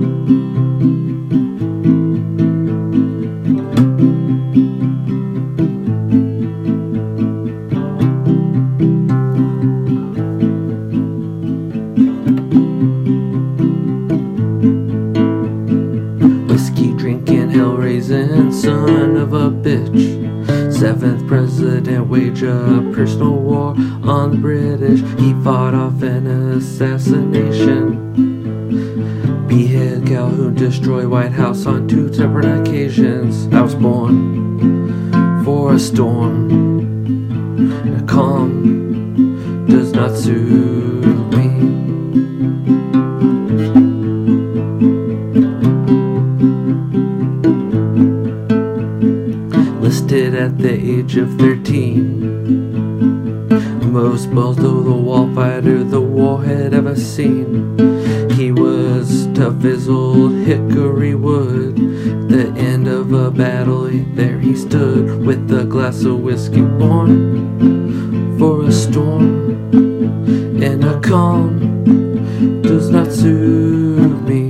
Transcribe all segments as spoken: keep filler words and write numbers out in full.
Whiskey drinking, hell raising, son of a bitch. Seventh president wage a personal war on the British. He fought off an assassination. Behead Calhoun, destroy White House on two separate occasions. I was born for a storm. A calm does not suit me. Listed at the age of thirteen. Most balls to the wall fighter the war had ever seen. He was tough as old hickory wood. The end of a battle, there he stood with a glass of whiskey, born for a storm. And a calm does not suit me.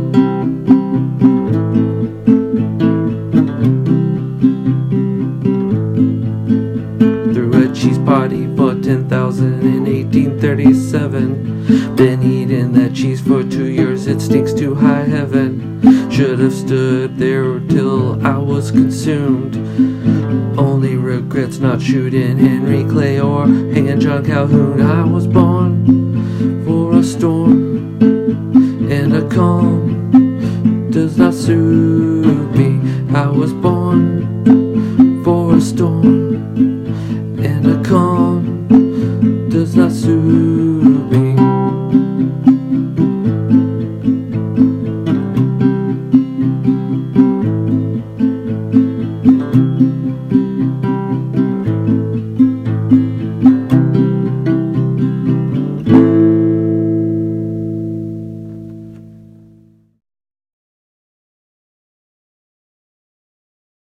Cheese party for ten thousand in eighteen thirty-seven. Been eating that cheese for two years, it stinks to high heaven. Should have stood there till I was consumed. Only regrets not shooting Henry Clay or hanging John Calhoun. I was born for a storm.